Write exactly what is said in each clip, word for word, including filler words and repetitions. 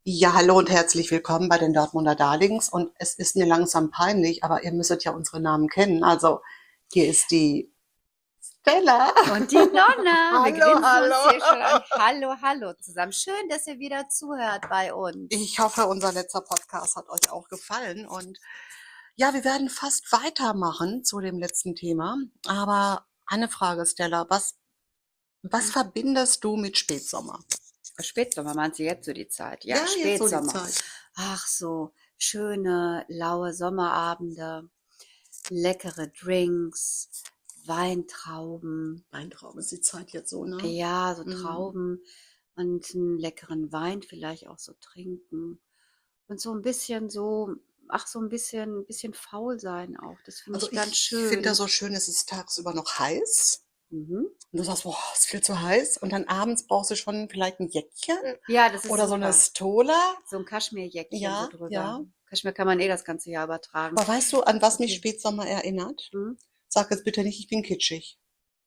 Ja, hallo und herzlich willkommen bei den Dortmunder Darlings. Und es ist mir langsam peinlich, aber ihr müsstet ja unsere Namen kennen. Also, hier ist die Stella. Und die Nonna, wir Hallo, grinsen uns hier schon an. hallo. Hallo, hallo zusammen. Schön, dass ihr wieder zuhört bei uns. Ich hoffe, unser letzter Podcast hat euch auch gefallen. Und ja, wir werden fast weitermachen zu dem letzten Thema. Aber eine Frage, Stella, was, was verbindest du mit Spätsommer? Spätsommer, meinst du jetzt so die Zeit? Ja, Ja, jetzt so die Spätsommer. Zeit. Ach so, schöne, laue Sommerabende, leckere Drinks, Weintrauben. Weintraum ist die Zeit jetzt so, ne? Ja, so Mhm. Trauben und einen leckeren Wein vielleicht auch so trinken. Und so ein bisschen so, ach, so ein bisschen, ein bisschen faul sein auch. Das finde Also ich ganz ich finde das schön. so schön, es ist tagsüber noch heiß. Mhm. Und du sagst: „Boah, ist viel zu heiß." Und dann abends brauchst du schon vielleicht ein Jäckchen Ja, das ist oder so eine super. Stola. So 'n Kaschmirjäckchen so Ja, drüber. ja. Kaschmir kann man eh das ganze Jahr übertragen. Aber weißt du, an was mich Okay. Spätsommer erinnert? Mhm. Sag jetzt bitte nicht, ich bin kitschig.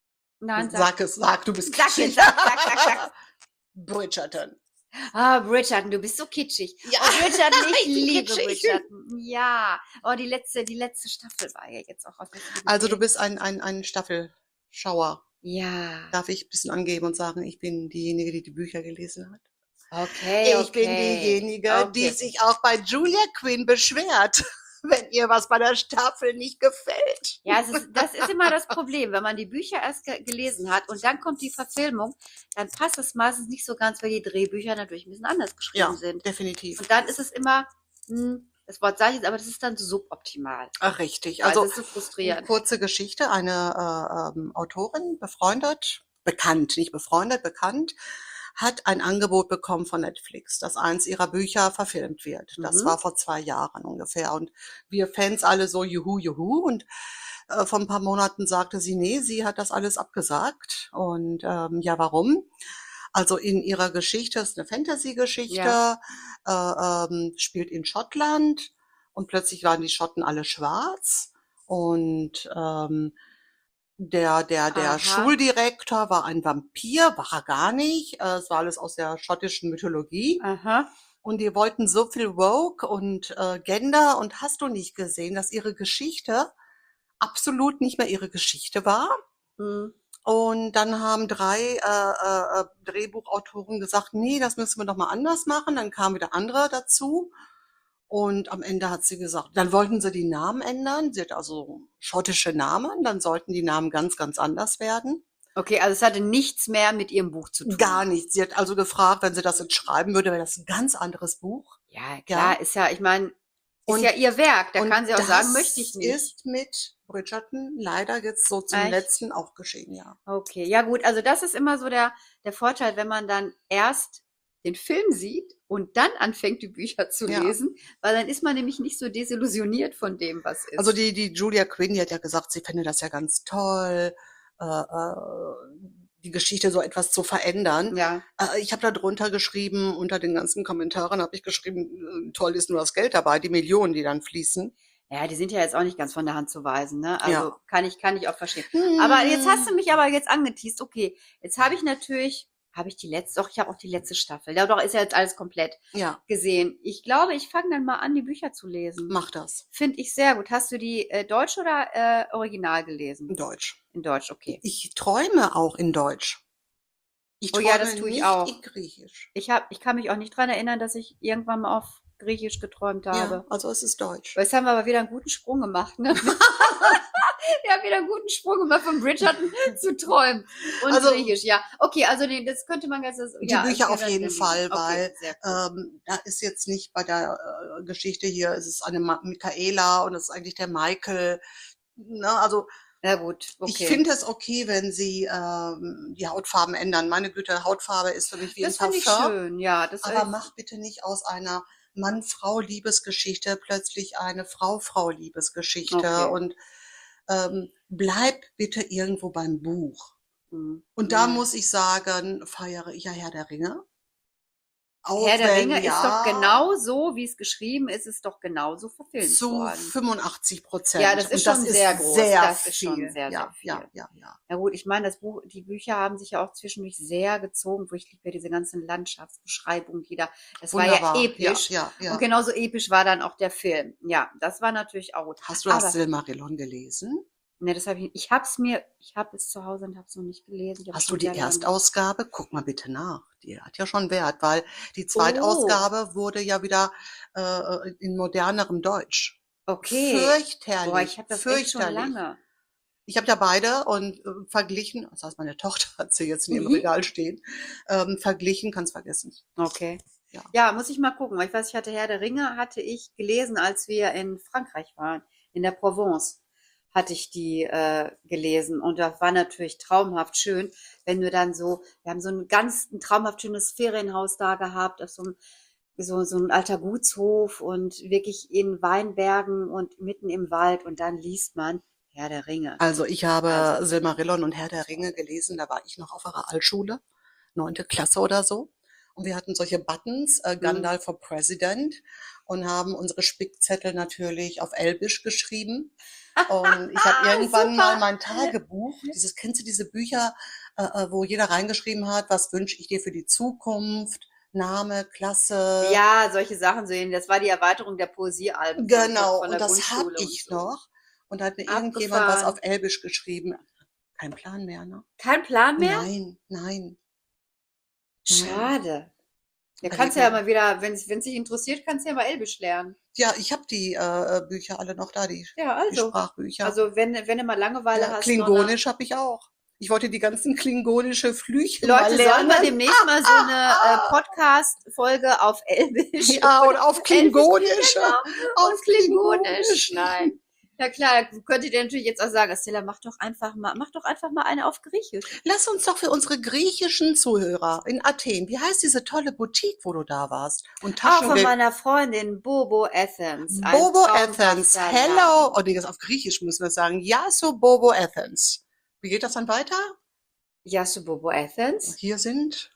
Nein, sag. Sag es, sag, du bist Sag kitschig. jetzt, sag, sag, sag, sag. Bridgerton. Ah, Bridgerton, du bist so kitschig. Ja, Oh, Bridgerton, ich ich bin liebe kitschig. Bridgerton. Ja. Oh, die letzte die letzte Staffel war ja jetzt auch. Hast du die Also, du gesehen? bist ein ein ein Staffelschauer. Ja. Darf ich ein bisschen angeben und sagen, ich bin diejenige, die die Bücher gelesen hat? Okay, Ich bin okay, diejenige, die okay. sich auch bei Julia Quinn beschwert, wenn ihr was bei der Staffel nicht gefällt. Ja, es ist das ist immer das Problem, wenn man die Bücher erst ge gelesen hat und dann kommt die Verfilmung, dann passt es meistens nicht so ganz, weil die Drehbücher natürlich 'n bisschen anders geschrieben Ja, sind. definitiv. Und dann ist es immer, hm, das Wort sage ich jetzt, aber das ist dann so suboptimal. Ach, richtig. Also, Also, das ist so 'ne frustrierend. kurze Geschichte. Eine, äh, ähm, Autorin, befreundet bekannt, nicht befreundet, bekannt, hat ein Angebot bekommen von Netflix, dass eins ihrer Bücher verfilmt wird. Das Mhm. war vor zwei Jahren ungefähr. Und wir Fans alle so: „Juhu, juhu." Und, äh, vor 'n paar Monaten sagte sie: „Ne, sie hat das alles abgesagt." Und, ähm, ja, warum? Also, in ihrer Geschichte ist 'ne Ja. Fantasy-Geschichte, äh, ähm, spielt in Schottland und plötzlich waren die Schotten alle schwarz und, ähm, der der der Aha. Schuldirektor war ein Vampir, war er gar nicht. Äh, es war alles aus der schottischen Mythologie. Aha. Und die wollten so viel Woke und, äh, Gender und hast du nicht gesehen, dass ihre Geschichte absolut nicht mehr ihre Geschichte war. Mhm. Und dann haben drei äh, äh, äh, Drehbuchautoren gesagt: „Nee, das müssen wir doch mal anders machen." Dann kamen wieder andere dazu und am Ende hat sie gesagt, dann wollten sie die Namen ändern. Sie hat also schottische Namen, dann sollten die Namen ganz, ganz anders werden. Okay, also es hatte nichts mehr mit ihrem Buch zu Gar tun. nichts. Sie hat also gefragt, wenn sie das jetzt schreiben würde, wäre das 'n ganz anderes Buch, Ja, ja? klar, ist ja, ich meine, ist ja Und ihr Werk. Da und kann sie auch sagen: „Möchte ich das nicht." ist mit Bridgerton leider jetzt so zum Echt? Letzten auch geschehen, ja. Okay, ja gut, also das ist immer so der der Vorteil, wenn man dann erst den Film sieht und dann anfängt, die Bücher zu Ja. lesen, weil dann ist man nämlich nicht so desillusioniert von dem, was Also ist. die die Julia Quinn, die hat ja gesagt, sie fände das ja ganz toll, äh, äh, die Geschichte so etwas zu verändern. Ja. Äh, ich habe da drunter geschrieben, unter den ganzen Kommentaren habe ich geschrieben, äh, toll ist nur das Geld dabei, die Millionen, die dann fließen. Ja, die sind ja jetzt auch nicht ganz von der Hand zu weisen, ne? Also, Ja. kann ich kann ich auch verstehen. Aber jetzt hast Hm. du mich aber jetzt angeteast. Okay, jetzt habe ich natürlich habe ich die letzte doch, ich habe auch die letzte Staffel. Ja doch, ist ja jetzt alles komplett Ja, gesehen. Ich glaube, ich fange dann mal an, die Bücher zu lesen. mach das. Finde ich sehr gut. Hast du die, äh, Deutsch oder, äh, Original gelesen? In Deutsch. In Deutsch, okay. Ich träume auch in Deutsch. Ich Oh ja, das träume tue ich nicht in auch. Griechisch. Ich habe ich kann mich auch nicht dran erinnern, dass ich irgendwann mal auf Griechisch geträumt Ja, habe. also es ist Aber Deutsch. jetzt haben wir aber wieder einen guten Sprung gemacht, ne? Wir haben wieder einen guten Sprung gemacht von Bridgerton zu träumen und Also Griechisch, ja. Okay, also den das könnte man ganz das die ja, also Bücher wir auf werden jeden den lesen. Fall, Okay, weil, sehr cool. ähm, da ist jetzt nicht bei der, äh, Geschichte hier es ist eine Ma Michaela und es ist eigentlich der Michael, ne? Also, Na gut, ich okay. finde es okay, wenn sie, ähm, die Hautfarben ändern. Meine Güte, Hautfarbe ist für mich wie 'n Das finde ich Parfum, schön, ja, das, aber äh mach bitte nicht aus einer Mann-Frau-Liebesgeschichte plötzlich eine Frau-Frau-Liebesgeschichte okay. und, ähm, bleib bitte irgendwo beim Buch. Mhm. Und da Ja. muss ich sagen, feiere ich ja Herr der Ringe. Herr der Ringe Aufwendig, ist doch ja, genau so, wie es geschrieben ist, ist doch genauso verfilmt zu worden. fünfundachtzig Ja, Prozent. das ist Und das schon ist sehr groß. sehr Das ist schon viel. sehr, sehr Ja, ja, viel. ja, ja. Ja gut, ich meine, das Buch, die Bücher haben sich ja auch zwischendurch sehr gezogen, wo ich liebe ja diese ganzen Landschaftsbeschreibungen, die da, das war ja Wunderbar. Ja, episch. ja, Und ja. genauso episch war dann auch der Film. Ja, das war natürlich auch gut. Hast du das Aber, Silmarillion gelesen? ne, das habe ich, ich habe es mir, ich habe es zu Hause und habe es noch nicht gelesen. Ich habe Hast du schon die sehr lange. Erstausgabe? Guck mal bitte nach. Die hat ja schon Wert, weil die Oh, Zweitausgabe wurde ja wieder äh, in modernerem Deutsch. okay. Boah, ich Fürchterlich, habe das echt schon fürchterlich. lange. Ich habe ja beide und äh, verglichen, das heißt, meine Tochter hat sie jetzt in ihrem Mhm. Regal stehen, ähm, verglichen, kannst vergessen. Okay. Ja. Ja, muss ich mal gucken, weil ich weiß, ich hatte Herr der Ringe, hatte ich gelesen, als wir in Frankreich waren, in der Provence, hatte ich die äh, gelesen und das war natürlich traumhaft schön, wenn du dann so, wir haben so ein ganz ein traumhaft schönes Ferienhaus da gehabt, auf so einem so, so ein alter Gutshof und wirklich in Weinbergen und mitten im Wald und dann liest man Herr der Ringe. Also ich habe Also Silmarillion und Herr der Ringe gelesen, da war ich noch auf einer Altschule, neunte Klasse oder so. Und wir hatten solche Buttons, äh, hm. Gandalf for President, und haben unsere Spickzettel natürlich auf Elbisch geschrieben. Und ich habe irgendwann mal Super. mein Tagebuch, dieses, kennst du diese Bücher, äh, äh, wo jeder reingeschrieben hat, was wünsche ich dir für die Zukunft, Name, Klasse. Ja, solche Sachen sehen. Das war die Erweiterung der Poesiealben von, von, Genau, von und der das habe Grundschule und ich so. noch. Und da hat mir irgendjemand was Abgefahren. auf Elbisch geschrieben. Kein Plan mehr, ne? Kein Plan mehr? Nein, nein, nein. Schade. Ja, Überleg kannst ja mal. mal wieder, wenn es dich interessiert, kannst du ja mal Elbisch lernen. Ja, ich habe die äh, Bücher alle noch da, die, Ja, die also. Sprachbücher. Also wenn, wenn du mal Langeweile Ja, hast, noch nach. Klingonisch habe ich auch. Ich wollte die ganzen klingonische Flüche mal Leute, sollen wir lernen. demnächst mal so eine äh, Podcast-Folge auf Elbisch Ja, oder auf Elbisch, Klingonisch. genau, Auf auf Klingonisch. Klingonisch. Nein. Ja klar, könntet ihr natürlich jetzt auch sagen, Stella, mach doch einfach mal, mach doch einfach mal eine auf Griechisch. Lass uns doch für unsere griechischen Zuhörer in Athen, wie heißt diese tolle Boutique, wo du da warst? Und Auch von Taschengeld. meiner Freundin Bobo Athens. Ein Bobo traumhafter Athens. Laden. Hello. Oh nee, das auf Griechisch müssen wir sagen. Yasu Bobo Athens. Wie geht das dann weiter? Yasu Bobo Athens. Hier sind.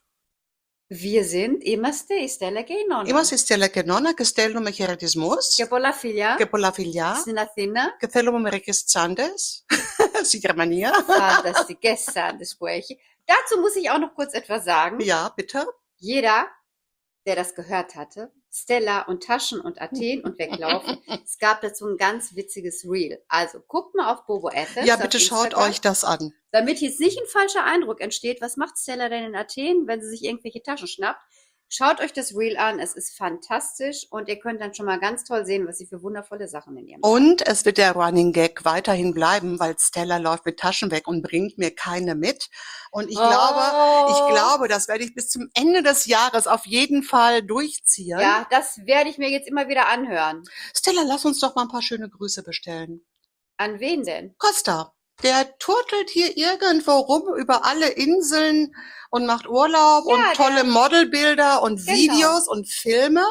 Wir sind είμαστε η Στέλλα και η Νόνα. Είμαστε η Στέλλα και Νόνα και στέλνουμε χαιρετισμούς Και πολλά φιλιά και πολλά φιλιά στην Αθήνα. και θέλουμε μερικές τσάντες στη Γερμανία. Fantastisches Sandes που έχει. Dazu muss ich auch noch kurz etwas sagen. Ja, bitte. Jeder, der das gehört hatte, Stella und Taschen und Athen und weglaufen, es gab dazu ein ganz witziges Reel. Also guckt mal auf Bobo Athens. Ja, auf bitte schaut Instagram, euch das an. damit jetzt nicht ein falscher Eindruck entsteht, was macht Stella denn in Athen, wenn sie sich irgendwelche Taschen schnappt. Schaut euch das Reel an, es ist fantastisch und ihr könnt dann schon mal ganz toll sehen, was sie für wundervolle Sachen in ihrem Und es wird der Running Gag weiterhin bleiben, weil Stella läuft mit Taschen weg und bringt mir keine mit. Und ich Oh. glaube, ich glaube, das werde ich bis zum Ende des Jahres auf jeden Fall durchziehen. Ja, das werde ich mir jetzt immer wieder anhören. Stella, lass uns doch mal ein paar schöne Grüße bestellen. An wen denn? Costa, der turtelt hier irgendwo rum über alle Inseln und macht Urlaub Ja, und tolle der- Modelbilder und Genau. Videos und Filme.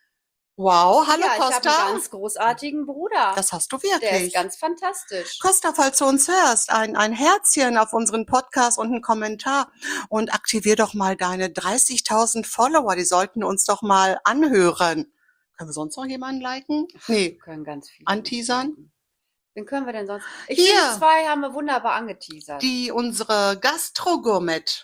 Wow, hallo ja, ich habe Costa. einen ganz großartigen Bruder. Das hast du Der ist wirklich. ganz fantastisch. Costa, falls du uns hörst, ein, ein Herzchen auf unseren Podcast und einen Kommentar und aktivier doch mal deine dreißigtausend Follower, die sollten uns doch mal anhören. Können wir sonst noch jemanden liken? Nee, Wir können ganz viel anteasern. Wen können wir denn sonst? Ich Hier. finde, zwei haben wir wunderbar angeteasert. Die, unsere Gastro-Gourmet,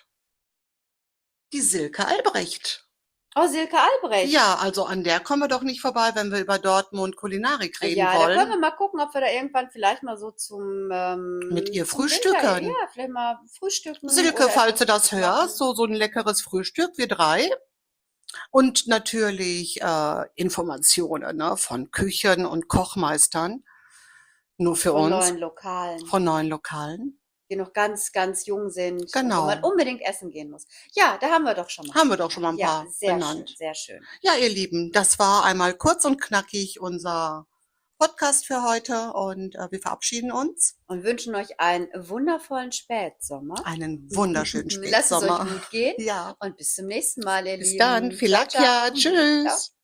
die Silke Albrecht. Oh, Silke Albrecht. Ja, also an der kommen wir doch nicht vorbei, wenn wir über Dortmund Kulinarik reden ja, da können wir wollen. mal gucken, ob wir da irgendwann vielleicht mal so zum ähm, Mit ihr zum frühstücken. Winter, ja, vielleicht mal frühstücken. Silke, oder falls du etwas das machen. hörst, so, so ein leckeres Frühstück, wir drei. Und natürlich äh, Informationen, ne, von Küchen und Kochmeistern. Nur für Von uns. neuen Lokalen, Von neuen Lokalen. die noch ganz, ganz jung sind. Genau. Wo man unbedingt essen gehen muss. Ja, da haben wir doch schon mal. Haben wir doch schon mal ein ja, paar sehr benannt. schön, sehr schön. Ja, ihr Lieben, das war einmal kurz und knackig unser Podcast für heute und äh, wir verabschieden uns. Und wünschen euch einen wundervollen Spätsommer. Einen wunderschönen Lasst es euch Spätsommer. gut gehen. Ja, Und bis zum nächsten Mal, ihr bis Lieben. dann. Ciao, Filakja. ciao. Tschüss. Ciao.